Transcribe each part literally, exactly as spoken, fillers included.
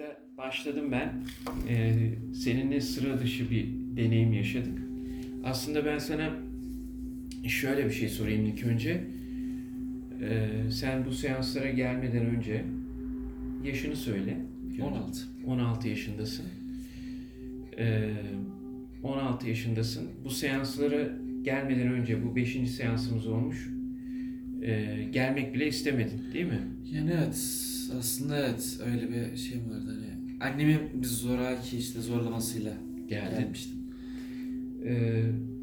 seansa başladım ben. Ee, seninle sıra dışı bir deneyim yaşadık. Aslında ben sana şöyle bir şey sorayım ilk önce. Ee, sen bu seanslara gelmeden önce yaşını söyle. on altı. on altı yaşındasın. Ee, on altı yaşındasın. Bu seanslara gelmeden önce bu beşinci seansımız olmuş. Ee, gelmek bile istemedin, değil mi? Yani evet, aslında evet öyle bir şey vardı hani. Annemin bir zoraki işte zorlamasıyla Geldin. gelmiştim. Ee,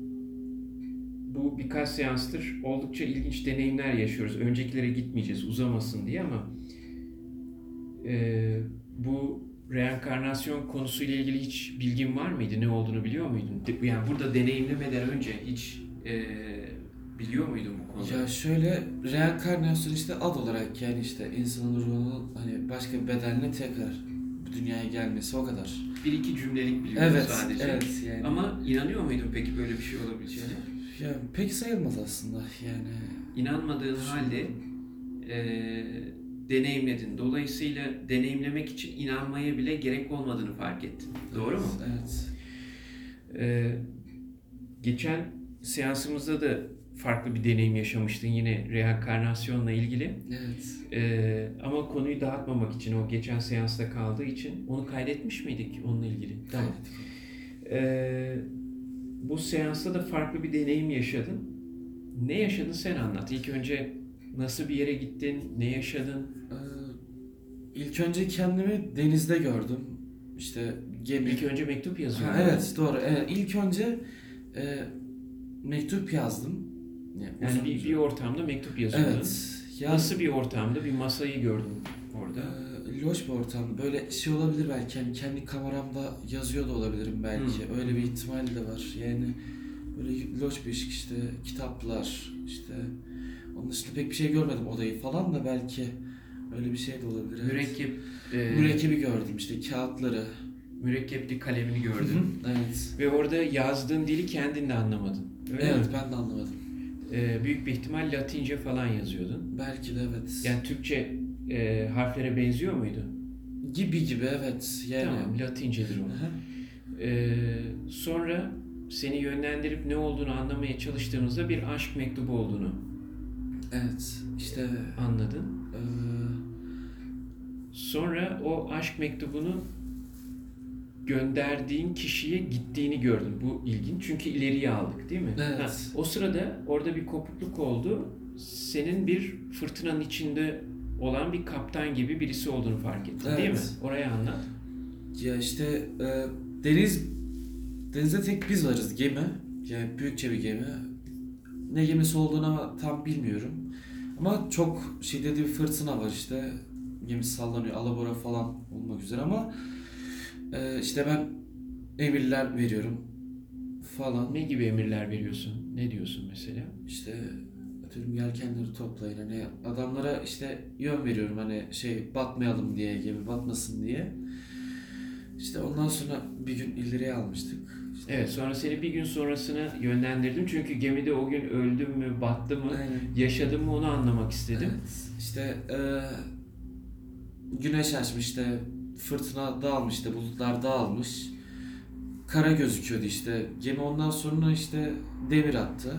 bu birkaç seanstır oldukça ilginç deneyimler yaşıyoruz. Öncekilere gitmeyeceğiz uzamasın diye ama e, bu reenkarnasyon konusuyla ilgili hiç bilgin var mıydı? Ne olduğunu biliyor muydun? De- Yani burada deneyimlemeden önce hiç e, biliyor muydun bu konuda? Ya şöyle, reenkarnasyon işte ad olarak yani işte insanın ruhunun hani başka bir bedenle tekrar bu dünyaya gelmesi, o kadar. Bir iki cümlelik biliyorum Evet, sadece. evet yani. Ama inanıyor muydun peki böyle bir şey olabileceğine? Ya pek sayılmaz aslında yani. İnanmadığın halde e, deneyimledin. Dolayısıyla deneyimlemek için inanmaya bile gerek olmadığını fark ettin. Doğru mu? Evet. Ee, geçen seansımızda da farklı bir deneyim yaşamıştın yine reenkarnasyonla ilgili. Evet. Ee, ama konuyu dağıtmamak için o geçen seansta kaldığı için onu kaydetmiş miydik onunla ilgili? Tamam. Ee, bu seansta da farklı bir deneyim yaşadın. Ne yaşadın sen anlat. İlk önce nasıl bir yere gittin, ne yaşadın? Ee, ilk önce kendimi denizde gördüm. İşte gemi. İlk önce mektup yazıyordun. Ha, evet doğru. Evet, ilk önce e, mektup yazdım. Yani uzun bir, uzun. bir ortamda mektup yazıyordun. Evet. Ya, Nasıl bir ortamda? Bir masayı gördüm orada. e, loş bir ortam. Böyle şey olabilir belki. Yani kendi kameramda yazıyor da olabilirim belki. Hı. Öyle bir ihtimal de var. Yani böyle loş bir ışık, işte kitaplar, işte onun dışında pek bir şey görmedim, odayı falan da belki öyle bir şey de olabilir. Evet. Mürekkep, e, Mürekkebi gördüm, işte kağıtları. mürekkepli kalemini gördün. Evet. Ve orada yazdığın dili kendin de anlamadın. Öyle Evet, mi? ben de anlamadım. E, büyük bir ihtimal Latince falan yazıyordun. Belki de evet. Yani Türkçe e, harflere benziyor muydu? Gibi gibi evet. Yani. Tamam, Latincedir o. Aha. E, sonra seni yönlendirip ne olduğunu anlamaya çalıştığımızda bir aşk mektubu olduğunu Evet. İşte anladın. eee, Sonra o aşk mektubunu gönderdiğin kişiye gittiğini gördüm. Bu ilginç çünkü ileriye aldık değil mi? Evet. Ha, o sırada orada bir kopukluk oldu. Senin bir fırtınanın içinde olan bir kaptan gibi birisi olduğunu fark ettin değil mi? Evet. Orayı anlat. ya işte eee, deniz denizde tek biz varız, gemi. Yani büyükçe bir gemi. Ne gemisi olduğunu tam bilmiyorum. Ama çok şiddetli bir fırtına var işte. Gemi sallanıyor, alabora falan olmak üzere ama e, işte ben emirler veriyorum falan. Ne gibi emirler veriyorsun? Ne diyorsun mesela? İşte atıyorum yelkenleri toplayın, hani adamlara işte yön veriyorum, hani şey batmayalım diye, gemi batmasın diye. İşte ondan sonra bir gün ileriye almıştık. İşte, Evet, sonra seni bir gün sonrasına yönlendirdim. Çünkü gemide o gün öldüm mü, battı mı, aynen. yaşadım mı onu anlamak istedim. Evet. İşte e, güneş açmış, işte fırtına dağılmış, işte bulutlar dağılmış. Kara gözüküyordu işte. Gemi ondan sonra işte demir attı.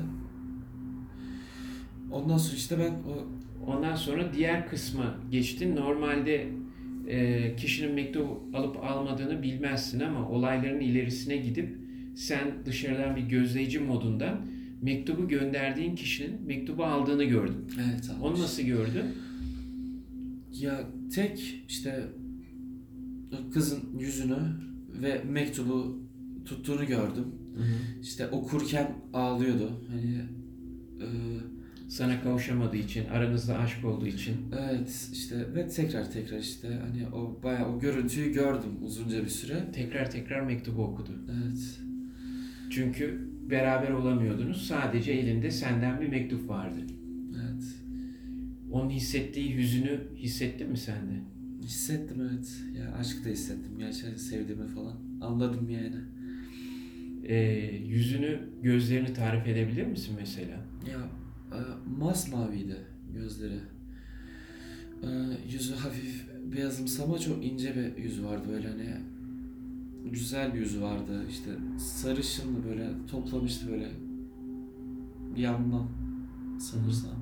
Ondan sonra işte ben o Ondan sonra diğer kısma geçtin. Normalde e, kişinin mektubu alıp almadığını bilmezsin ama olayların ilerisine gidip sen dışarıdan bir gözleyici modundan mektubu gönderdiğin kişinin mektubu aldığını gördün. evet almış. Onu nasıl gördün? Ya tek işte kızın yüzünü ve mektubu tuttuğunu gördüm. İşte okurken ağlıyordu. Hani e, Sana kavuşamadığı için, aranızda aşk olduğu için. evet işte ve tekrar tekrar işte hani o bayağı o görüntüyü gördüm uzunca bir süre. Tekrar tekrar mektubu okudu. Evet. Çünkü beraber olamıyordunuz. Sadece elinde senden bir mektup vardı. Evet. Onun hissettiği hüzünü hissettin mi sen de? Hissettim evet. Ya aşk da hissettim. Gerçekten sevdiğimi falan. Anladım yani. Ee, yüzünü, gözlerini tarif edebilir misin mesela? Ya e, masmaviydi gözleri. E, yüzü hafif beyazımsı ama çok ince bir yüz vardı böyle hani güzel bir yüz vardı işte sarışındı böyle toplamıştı böyle bir yandan sanırsam.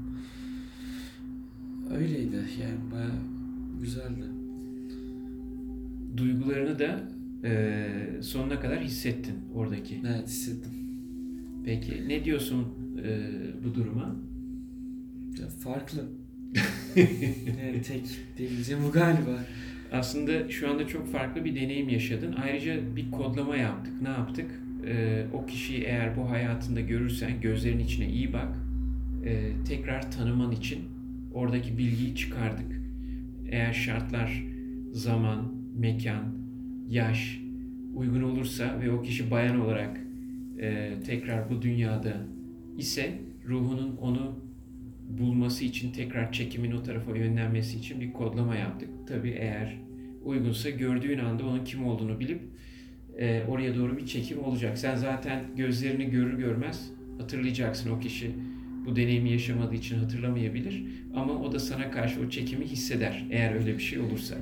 Öyleydi yani baya güzeldi. Duygularını da e, sonuna kadar hissettin oradaki. Evet hissettim. Peki ne diyorsun e, bu duruma? Ya, farklı. Yani tek diyeceğim bu galiba. Aslında şu anda çok farklı bir deneyim yaşadın. Ayrıca bir kodlama yaptık. Ne yaptık? Ee, o kişiyi eğer bu hayatında görürsen gözlerin içine iyi bak. Ee, tekrar tanıman için oradaki bilgiyi çıkardık. Eğer şartlar, zaman, mekan, yaş uygun olursa ve o kişi bayan olarak e, tekrar bu dünyada ise ruhunun onu bulması için tekrar çekimin o tarafa yönlenmesi için bir kodlama yaptık. Tabii eğer uygunsa gördüğün anda onun kim olduğunu bilip e, oraya doğru bir çekim olacak. Sen zaten gözlerini görür görmez hatırlayacaksın, o kişi bu deneyimi yaşamadığı için hatırlamayabilir ama o da sana karşı o çekimi hisseder eğer öyle bir şey olursa.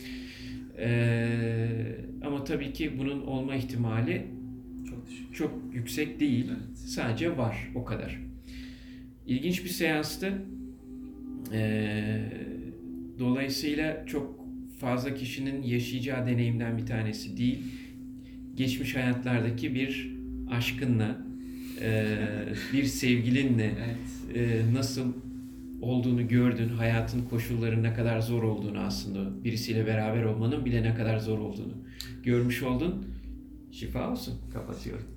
E, ama tabii ki bunun olma ihtimali Çok düşük. çok yüksek değil. Evet. Sadece var, o kadar. İlginç bir seanstı. Ee, dolayısıyla çok fazla kişinin yaşayacağı deneyimden bir tanesi değil. Geçmiş hayatlardaki bir aşkınla, e, bir sevgilinle Evet. e, nasıl olduğunu gördün, hayatın koşullarının ne kadar zor olduğunu, aslında birisiyle beraber olmanın bile ne kadar zor olduğunu görmüş oldun. Şifa olsun. Kapatıyorum.